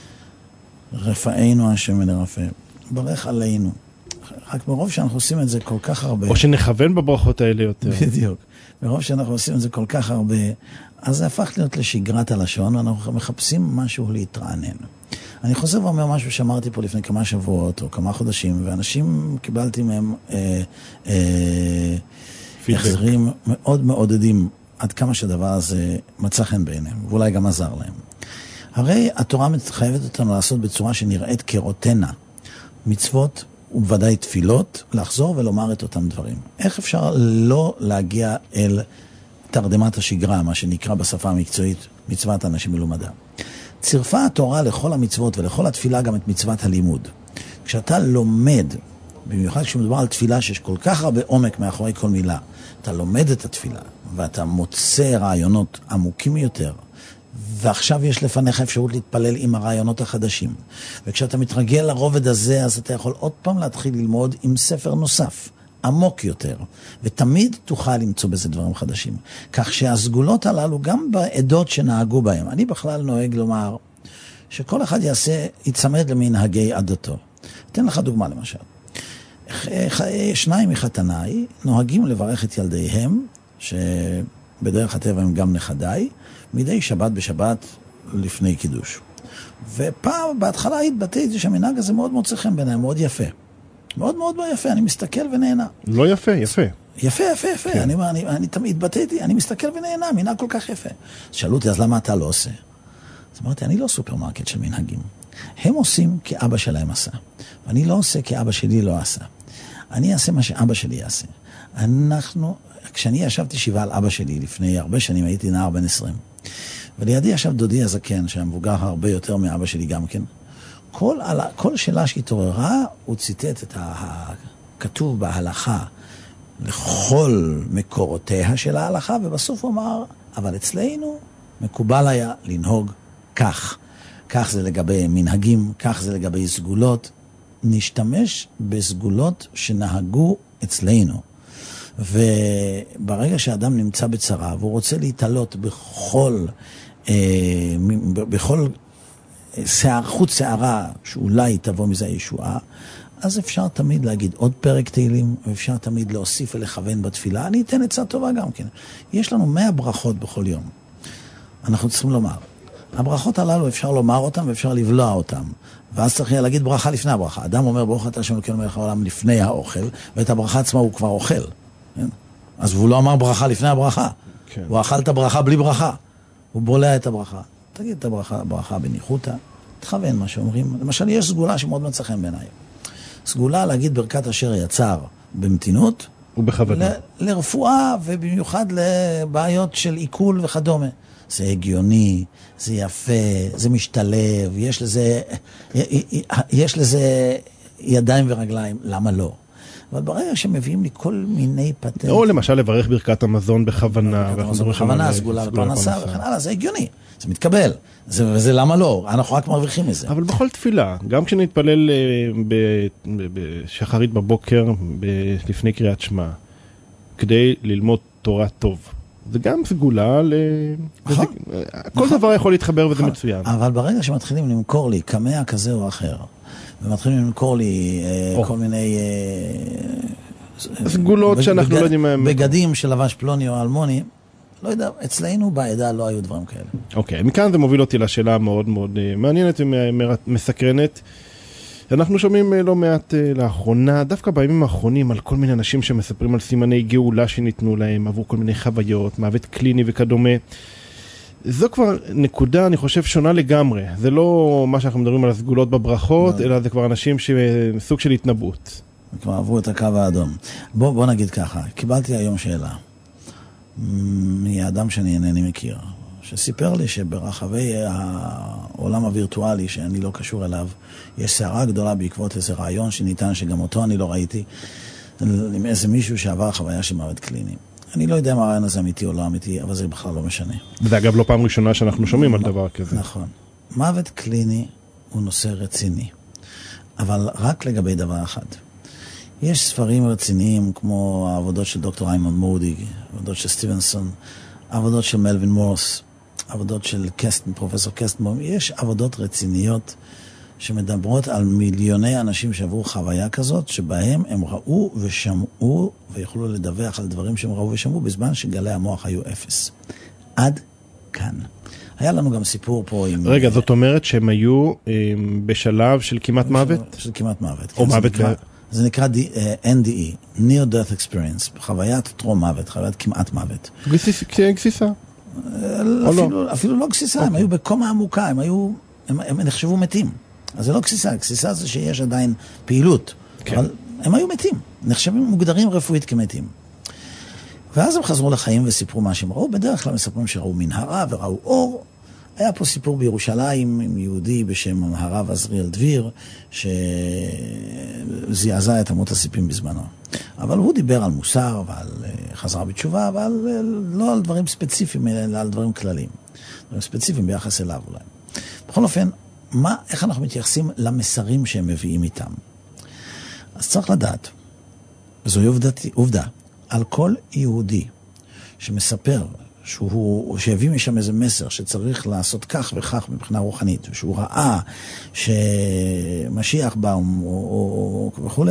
רפאנו השם ונרפא, ברך עלינו. רק מרוב שאנחנו עושים את זה כל כך הרבה... או שנכוון בברכות האלה יותר. בדיוק. מרוב שאנחנו עושים את זה כל כך הרבה, אז זה הפך להיות לשגרת הלשון, ואנחנו מחפשים משהו להתרענן. אני חוזר ואומר משהו שאמרתי פה לפני כמה שבועות או כמה חודשים, ואנשים קיבלתי מהם החזרים מאוד מעודדים עד כמה שהדבר הזה מצא חן בעיניהם, ואולי גם עזר להם. הרי התורה מתחייבת אותנו לעשות בצורה שנראית כרותנה. מצוות ובוודאי תפילות, לחזור ולומר את אותם דברים. איך אפשר לא להגיע אל תרדמת השגרה, מה שנקרא בשפה המקצועית מצוות אנשים מלומדה? צירפה התורה לכל המצוות ולכל התפילה גם את מצוות הלימוד. כשאתה לומד, במיוחד כשמדובר על תפילה שיש כל כך הרבה עומק מאחורי כל מילה, אתה לומד את התפילה, ואתה מוצא רעיונות עמוקים יותר, ועכשיו יש לפניך אפשרות להתפלל עם הרעיונות החדשים. וכשאתה מתרגל לרובד הזה, אז אתה יכול עוד פעם להתחיל ללמוד עם ספר נוסף, עמוק יותר, ותמיד תוכל למצוא בזה דברים חדשים. כך שהסגולות הללו, גם בעדות שנהגו בהם, אני בכלל נוהג לומר, שכל אחד יצמד למנהגי עדתו. אתן לך דוגמה למשל. 2 מחתניי נוהגים לברך את ילדיהם, שבדרך הטבע הם גם נכדיי, מדי שבת בשבת לפני קידוש. ופעם, בהתחלה התבטאתי שהמנהג הזה מאוד מוצא חן בעיניי, מאוד יפה. מאוד מאוד יפה, אני מסתכל ונהנה. לא יפה, יפה. יפה. כן. אני תמיד התבטאתי, אני מסתכל ונהנה, מנהג כל כך יפה. שאלו אותי, אז למה אתה לא עושה? אז אמרתי, אני לא סופרמרקט של מנהגים. הם עושים כי אבא שלהם עשה. ואני לא עושה כי אבא שלי לא עשה. אני אעשה מה שאבא שלי יעשה. כשאני ישבתי שבעה על אבא שלי לפני הרבה שנים, הייתי נער בן 20. ולידי ישב דודי הזקן, שהמבוגר הרבה יותר מאבא שלי גם כן. כל שאלה שהתעוררה, הוא ציטט את הכתוב בהלכה לכל מקורותיה של ההלכה, ובסוף הוא אמר, אבל אצלנו מקובל היה לנהוג כך. כך זה לגבי מנהגים, כך זה לגבי סגולות. נשתמש בסגולות שנהגו אצלנו. וברגע שאדם נמצא בצרה, והוא רוצה להתעלות בכל חוט שערה שאולי תבוא מזה ישועה, אז אפשר תמיד להגיד עוד פרק תהילים, ואפשר תמיד להוסיף ולכוון בתפילה. אני אתן עצה טובה גם כן. יש לנו 100 ברכות בכל יום. אנחנו צריכים לומר. הברכות הללו אפשר לומר אותם ואפשר לבלוע אותם. ואז צריך להגיד ברכה לפני הברכה. אדם אומר ברוך אתה השם אלוקינו מלך העולם לפני האוכל, ואת הברכה עצמה הוא כבר אוכל. כן? אז הוא לא אמר ברכה לפני הברכה. כן. הוא אכל את הברכה בלי ברכה. הוא בולע את הברכה. תגיד את הברכה בניחותא, תכוון מה שאומרים. למשל, יש סגולה שמאוד מצא חן בעיניי. סגולה להגיד ברכת אשר יצר במתינות, ובכוונה. לרפואה ובמיוחד לבעיות של עיכול וכדומה. זה הגיוני, זה יפה, זה משתלב, יש לזה ידיים ורגליים, למה לא? אבל ברגע שמביאים לי כל מיני פטנטים... או למשל לברך ברכת המזון בכוונה. בכוונה, סגולה לפרנסה וכן הלאה, זה הגיוני, זה מתקבל. וזה למה לא, אנחנו רק מרוויחים מזה. אבל בכל תפילה, גם כשנתפלל בשחרית בבוקר, לפני קריאת שמע, כדי ללמוד תורה טוב. זה גם סגולה כל דבר יכול להתחבר וזה מצוין. אבל ברגע שמתחילים למכור לי קמע כזה או אחר, ומתחילים למכור לי כל מיני סגולות שאנחנו לא יודעים מהם. בגדים של לבש פלוני או אלמוני, לא יודע, אצלנו בעדה לא היו דברים כאלה. אוקיי, מכאן זה מוביל אותי לשאלה מאוד מאוד מעניינת ומסקרנת. אנחנו שומעים לא מעט לאחרונה, דווקא בימים האחרונים, על כל מיני אנשים שמספרים על סימני גאולה שניתנו להם, עבור כל מיני חוויות, מוות קליני וכדומה. זו כבר נקודה, אני חושב, שונה לגמרי. זה לא מה שאנחנו מדברים על הסגולות בברכות, אלא זה כבר אנשים סוג של התנבאות. כבר עברו את הקו האדום. בוא נגיד ככה, קיבלתי היום שאלה מאדם שאני אינני מכיר, שסיפר לי שברחבי העולם הווירטואלי שאני לא קשור אליו, יש סערה גדולה בעקבות איזה רעיון שניתן, שגם אותו אני לא ראיתי, עם איזה מישהו שעבר חוויה של מוות קליני. אני לא יודע אם הרעיון הזה אמיתי או לא אמיתי, אבל זה בכלל לא משנה. וזה אגב לא פעם ראשונה שאנחנו שומעים על דבר כזה. נכון. מוות קליני הוא נושא רציני, אבל רק לגבי דבר אחד. יש ספרים רציניים כמו העבודות של דוקטור איימן מודי, העבודות של סטיבנסון, העבודות של מלווין מורס, עבודות של פרופסור קסטנבום. יש עבודות רציניות שמדברות על מיליוני אנשים שעברו חוויה כזאת, שבהם הם ראו ושמעו ויכולו לדווח על דברים שהם ראו ושמעו בזמן שגלי המוח היו 0. עד כאן. היה לנו גם סיפור פה עם... רגע, זאת אומרת שהם היו בשלב של כמעט מוות? של כמעט מוות. או מוות... זה נקרא NDE, Near Death Experience, חוויית טרום מוות, חוויית כמעט מוות. גסיסה? אפילו לא גסיסה, הם היו בקומה עמוקה, הם נחשבו מתים. אז זה לא גסיסה, גסיסה זה שיש עדיין פעילות, אבל הם היו מתים, נחשבים מוגדרים רפואית כמתים. ואז הם חזרו לחיים וסיפרו מה שהם ראו, בדרך כלל מספרים שראו מנהרה וראו אור, היה פה סיפור בירושלים עם יהודי בשם הרב עזריאל דביר, שזעזע את אמות הסיפים בזמנו. אבל הוא דיבר על מוסר ועל חזרה בתשובה, אבל לא על דברים ספציפיים, אלא על דברים כלליים. דברים ספציפיים ביחס אליו אולי. בכל אופן, איך אנחנו מתייחסים למסרים שהם מביאים איתם? אז צריך לדעת, זוהי עובדה, על כל יהודי שמספר שהביא משם איזה מסר שצריך לעשות כך וכך מבחינה רוחנית, ושהוא ראה שמשיח בא וכו',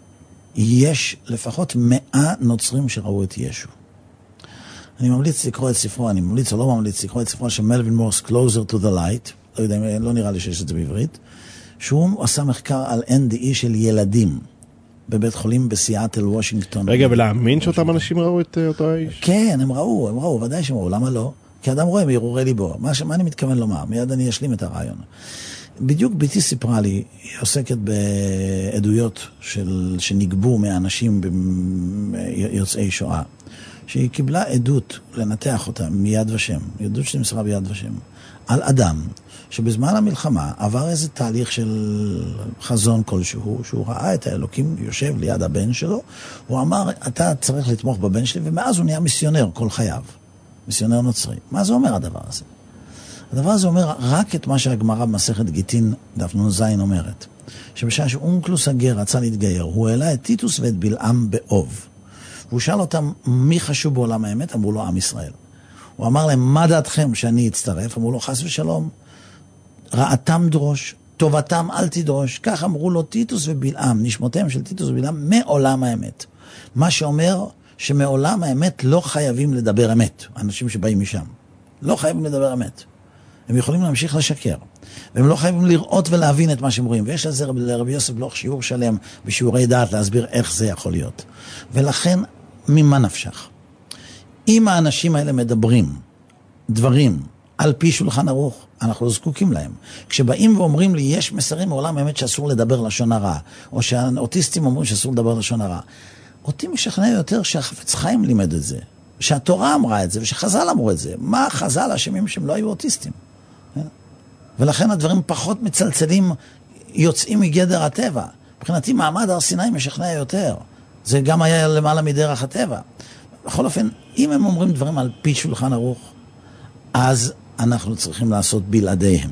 יש לפחות 100 נוצרים שראו את ישו. אני ממליץ לקרוא את ספרו, אני ממליץ או לא ממליץ לקרוא את ספרו של מלווין מורס, Closer to the Light, לא יודע, לא נראה לי שיש את זה בעברית, שהוא עשה מחקר על NDE של ילדים בבית חולים בסיאטל, וושינגטון. רגע, ולהאמין שאותם אנשים ראו את אותו האיש? כן, הם ראו, ודאי שהם ראו, למה לא? כי אדם רואה מהרהורי ליבו. מה אני מתכוון לומר? מיד אני אשלים את הרעיון. בדיוק ביתי סיפרה לי, היא עוסקת בעדויות שנגבו מאנשים יוצאי שואה, שהיא קיבלה עדות לנתח אותה מיד ושם, עדות שנמסרה ביד ושם, על אדם שבזמן המלחמה עבר איזה תהליך של חזון כלשהו, שהוא ראה את האלוקים יושב ליד הבן שלו, הוא אמר, אתה צריך לתמוך בבן שלי, ומאז הוא נהיה מיסיונר כל חייו, מיסיונר נוצרי. מה זה אומר הדבר הזה? הדבר הזה אומר רק את מה שהגמרא במסכת גיטין דף נ"ז אומרת, שבשעה שאונקלוס הגר רצה להתגייר, הוא העלה את טיטוס ואת בלעם באוב, והוא שאל אותם מי חשוב בעולם האמת, אמרו לו עם ישראל. הוא אמר להם, מה דעתכם שאני אצטרף? אמרו לו, חס ושלום, רעתם דרוש, טובתם אל תדרוש. כך אמרו לו טיטוס ובלעם, נשמותיהם של טיטוס ובלעם מעולם האמת. מה שאומר שמעולם האמת לא חייבים לדבר אמת, אנשים שבאים משם. לא חייבים לדבר אמת. הם יכולים להמשיך לשקר. והם לא חייבים לראות ולהבין את מה שהם רואים. ויש על זה לרבי יוסף בלוך שיעור שלם בשיעורי דעת להסביר איך זה יכול להיות. ולכן, ממה נפשך? אם האנשים האלה מדברים דברים על פי שולחן ערוך, אנחנו לא זקוקים להם. כשבאים ואומרים לי, יש מסרים מעולם האמת שאסור לדבר לשון הרע, או שהאוטיסטים אומרים שאסור לדבר לשון הרע, אותי משכנע יותר שהחפץ חיים לימד את זה, שהתורה אמרה את זה, ושחז"ל אמרו את זה. מה חז"ל אשמים שהם לא היו אוטיסטים? ולכן הדברים פחות מצלצלים, יוצאים מגדר הטבע. מבחינתי מעמד הר סיני משכנע יותר. זה גם היה למעלה מדרך הטבע. בכל אופן, אם הם אומרים דברים על פי שולחן ערוך, אז אנחנו צריכים לעשות בלעדיהם.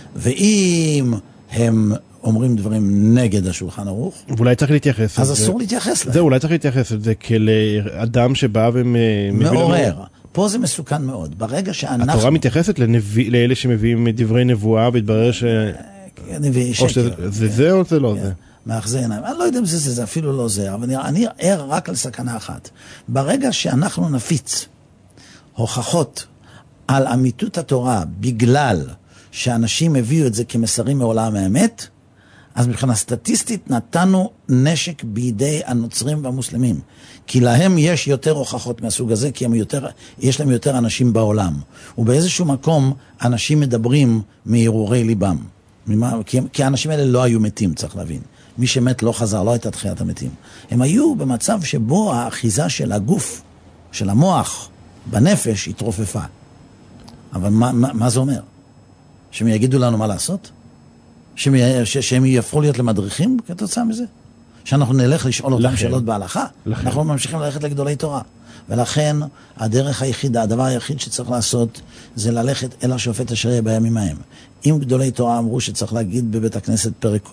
ואם הם אומרים דברים נגד השולחן ערוך, ואולי צריך להתייחס אז אסור להתייחס לזה. זה אולי צריך להתייחס לזה כאדם שבא מעורר. פה זה מסוכן מאוד. ברגע שאנחנו... התורה מתייחסת לאלה שמביאים דברי נבואה, והתברר ש... נביא שקר. זה או זה לא זה? מאחזי עיניים. אני לא יודע אם זה אפילו לא זה, אבל אני ער רק על סכנה אחת. ברגע שאנחנו נפיץ הוכחות על אמיתות התורה, בגלל שאנשים הביאו את זה כמסרים מעולם האמת, אז מבחינה סטטיסטית נתנו נשק בידי הנוצרים והמוסלמים. כי להם יש יותר הוכחות מהסוג הזה, כי יש להם יותר אנשים בעולם. ובאיזשהו מקום אנשים מדברים מהרהורי ליבם. כי האנשים האלה לא היו מתים, צריך להבין. מי שמת לא חזר, לא הייתה תחיית המתים. הם היו במצב שבו האחיזה של הגוף, של המוח, בנפש, התרופפה. אבל מה זה אומר? שהם יגידו לנו מה לעשות? שהם יהפכו להיות למדריכים כתוצאה מזה? שאנחנו נלך לשאול אותם שאלות בהלכה? אנחנו ממשיכים ללכת לגדולי תורה. ולכן הדרך היחידה, הדבר היחיד שצריך לעשות, זה ללכת אל השופט אשר יהיה בימים ההם. אם גדולי תורה אמרו שצריך להגיד בבית הכנסת פרק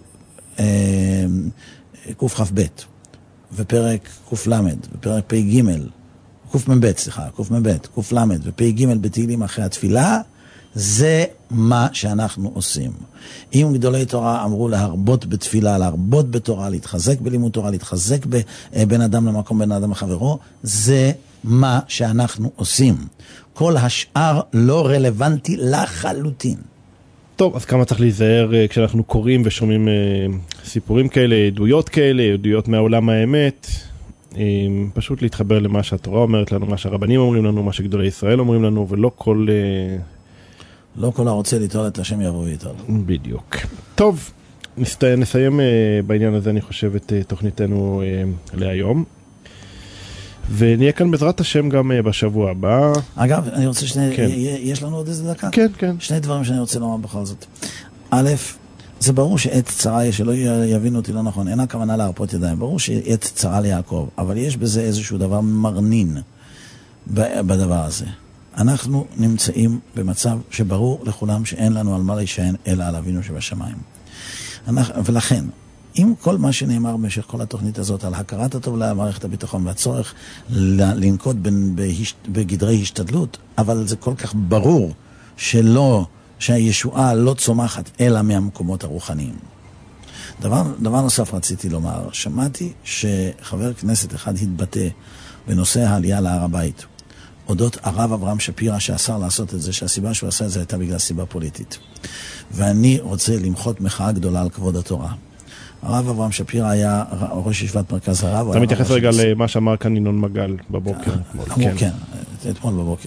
קכ"ב, ופרק ק"ל, ופרק פ"ג, קמ"ב, ק"ל ופ"ג בתהילים אחרי התפילה, זה מה שאנחנו עושים. אם גדולי תורה אמרו להרבות בתפילה, להרבות בתורה, להתחזק בלימוד תורה, להתחזק בין אדם למקום, בין אדם לחברו, זה מה שאנחנו עושים. כל השאר לא רלוונטי לחלוטין. טוב, אז כמה צריך להיזהר כשאנחנו קוראים ושומעים סיפורים כאלה, עדויות כאלה, עדויות מהעולם האמת, פשוט להתחבר למה שהתורה אומרת לנו, מה שהרבנים אומרים לנו, מה שגדולי ישראל אומרים לנו, ולא כל... לא כל הרוצה ליטול את השם יבוא ויטול. בדיוק. טוב, נסיים בעניין הזה, אני חושב, את תוכניתנו להיום. ונהיה כאן בעזרת השם גם בשבוע הבא. אגב, אני רוצה יש לנו עוד איזה דקה? כן, כן. שני דברים שאני רוצה לומר בכל זאת. א', זה ברור שעת צרה, שלא יבינו אותי לא נכון, אין הכוונה להרפות ידיים, ברור שעת צרה ליעקב, אבל יש בזה איזשהו דבר מרנין בדבר הזה. אנחנו נמצאים במצב שברור לכולם שאין לנו על מה להישען אלא על אבינו שבשמיים. ולכן, עם כל מה שנאמר במשך כל התוכנית הזאת על הכרת הטוב למערכת הביטחון והצורך לנקוט בגדרי השתדלות, אבל זה כל כך ברור שהישועה לא צומחת אלא מהמקומות הרוחניים. דבר נוסף רציתי לומר, שמעתי שחבר כנסת אחד התבטא בנושא העלייה להר הבית, אודות הרב אברהם שפירא שאסר לעשות את זה, שהסיבה שהוא עשה את זה הייתה בגלל סיבה פוליטית. ואני רוצה למחות מחאה גדולה על כבוד התורה. הרב אברהם שפירא היה ראש ישיבת מרכז הרב. אתה מתייחס רגע למה שאמר כאן ינון מגל בבוקר. כן, אתמול בבוקר.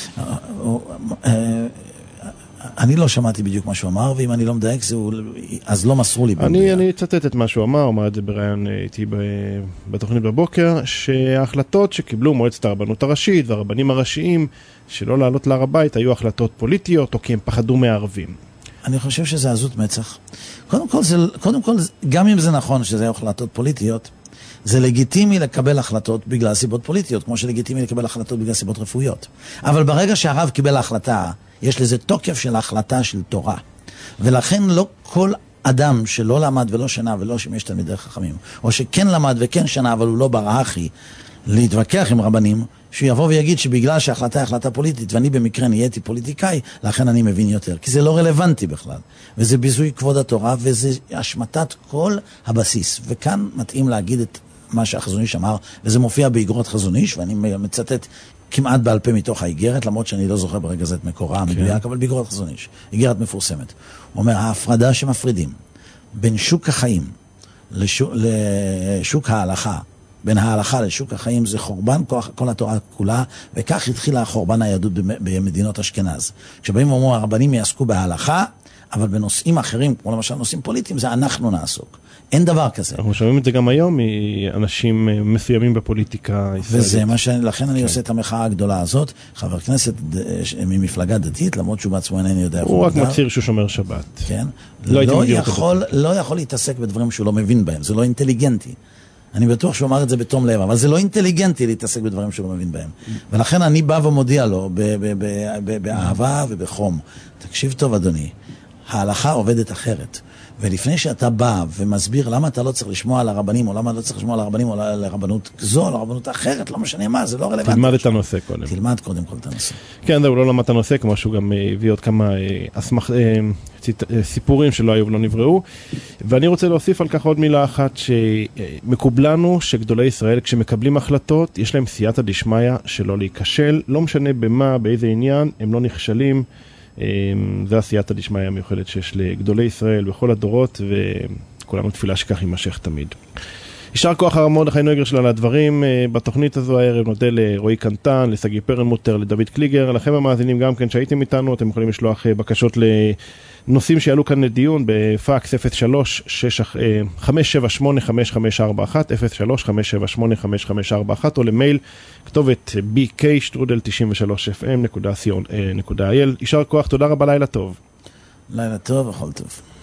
אני לא שמעתי בדיוק מה שהוא אמר, ואם אני לא מדייק, אז לא מסרו לי. אני אצטט את מה שהוא אמר, אמר את זה בראיון איתי בתוכנית בבוקר, שההחלטות שקיבלו מועצת הרבנות הראשית והרבנים הראשיים, שלא לעלות להר הבית, היו החלטות פוליטיות, או כי הם פחדו מהערבים. אני חושב שזה עזות מצח. קודם כל, גם אם זה נכון שזה היו החלטות פוליטיות, זה לגיטימי לקבל החלטות בגלל סיבות פוליטיות, כמו שלגיטימי לקבל החלטות בגלל סיבות רפואיות. אבל ברגע שהרב קיבל ההחלטה, יש לזה תוקף של ההחלטה של תורה. ולכן לא כל אדם שלא למד ולא שנה ולא שימש תלמידי חכמים, או שכן למד וכן שנה אבל הוא לא ברחי להתווכח עם רבנים, שהוא יבוא ויגיד שבגלל שההחלטה היא החלטה פוליטית, ואני במקרה נהייתי פוליטיקאי, לכן אני מבין יותר. כי זה לא רלוונטי בכלל. וזה ביזוי כבוד התורה, וזה השמטת כל הבסיס. וכאן מתאים להגיד את מה שהחזון איש אמר, וזה מופיע באגרות חזון איש, ואני מצטט כמעט בעל פה מתוך האיגרת, למרות שאני לא זוכר ברגע זה את מקורה המדויק, אבל באגרות חזון איש. איגרת מפורסמת. הוא אומר, ההפרדה שמפרידים בין שוק החיים לשוק ההלכה, בין ההלכה לשוק החיים, זה חורבן כל התורה כולה, וכך התחילה חורבן היהדות במדינות אשכנז. כשבאים ואומרים, הרבנים יעסקו בהלכה, אבל בנושאים אחרים, כמו למשל נושאים פוליטיים, זה אנחנו נעסוק. אין דבר כזה. אנחנו שומעים את זה גם היום מאנשים מסוימים בפוליטיקה הישראלית. וזה מה לכן אני עושה את המחאה הגדולה הזאת, חבר כנסת ממפלגה דתית, למרות שהוא בעצמו אינני יודע. הוא רק מצהיר שהוא שומר שבת. כן. לא יכול להתעסק בדברים שהוא לא מבין בהם, זה לא אינטליגנטי. אני בטוח שהוא אמר את זה בתום לב, אבל זה לא אינטליגנטי להתעסק בדברים שהוא לא מבין בהם. ולכן אני בא ומודיע לו באהבה ובחום. תקשיב טוב אדוני, ההלכה עובדת אחרת. ולפני שאתה בא ומסביר למה אתה לא צריך לשמוע על הרבנים, או למה לא צריך לשמוע על הרבנים, או לרבנות זו, או לרבנות אחרת, לא משנה מה, זה לא רלוונטי. תלמד את הנושא קודם. תלמד קודם כל את הנושא. כן, זהו, לא למד את הנושא, כמו שהוא גם הביא עוד כמה סיפורים שלא היו ולא נבראו. ואני רוצה להוסיף על כך עוד מילה אחת, שמקובלנו שגדולי ישראל, כשמקבלים החלטות, יש להם סייעתא דשמיא שלא להיכשל, לא משנה במה, באיזה עניין, הם לא נכשלים. זה הסייעתא דשמיא המיוחדת שיש לגדולי ישראל בכל הדורות, וכולנו תפילה שכך יימשך תמיד. יישר כוח הרב מרדכי נויגר על הדברים בתוכנית הזו הערב. נודה לרועי קנטן, לסגי פרלמוטר, לדוד קליגר, לכם המאזינים גם כן שהייתם איתנו, אתם יכולים לשלוח בקשות לנושאים שיעלו כאן לדיון בפאקס 03-578-5541, 03-578-5541, או למייל כתובת bk@93fm.co.il. יישר כוח, תודה רבה, לילה טוב. לילה טוב, הכל טוב.